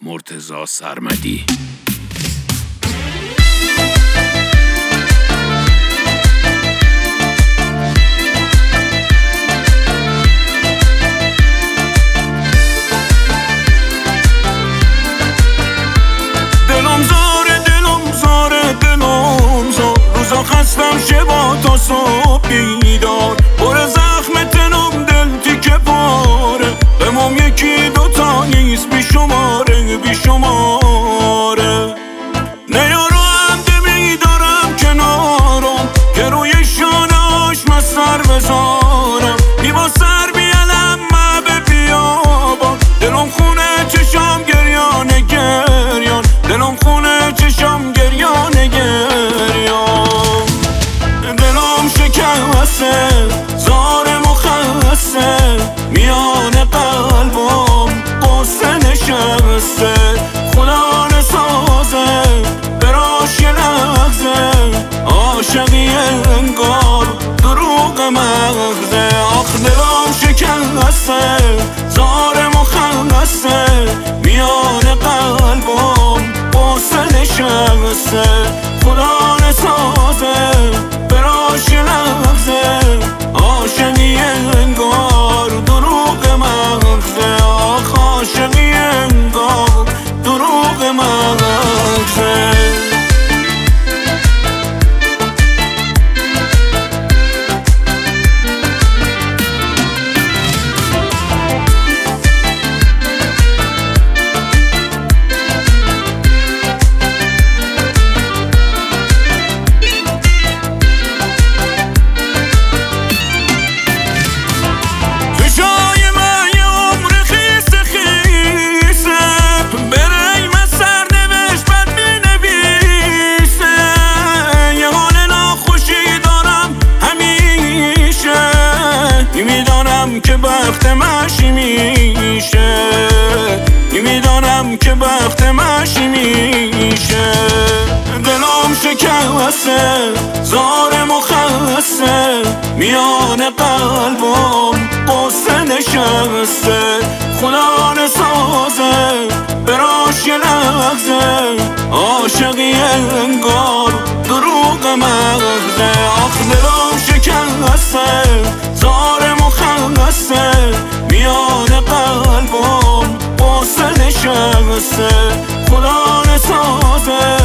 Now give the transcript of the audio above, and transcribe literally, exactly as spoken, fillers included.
مرتضی سرمدی. دلم زاره دلم زاره دلم زار، روزا خستم شبا تا صبح بیدار، پر زخم تنم دل تیکه پاره، بمام یکی دوتا نیست بی شماره بی شماره. نیارم دمی دارم کنارم که روی شانهاش من سر بذارم، بیبا سر بیالم من به بیابان، دلم خونه چشم گریانه گریان، دلم خونه چشم گریانه گریان. دلم شکسته زار مخسته، میان قلبم قصه نشسته، خدا نسازه براش یه لحظه، عاشقی انگار دروغ مغزه. آخ دلم شکسته زار مخسته، میان قلبم قصه نشسته، خدا نسازه براش یه لحظه، عاشقی انگار دروغ مغزه. آخ عاشقی انگار دروغ مغزه. میدانم که بخت مشی میشه، میدانم که بخت مشی میشه. دلم شکسته زار مخسته، میان قلبم قصه نشسته، خدا نسازه براش یه لحظه، عاشقی انگار دروغ مغزه. آخ دلم شکسته زار مخسته، میان قلبم قصه نشسته، خدا نسازه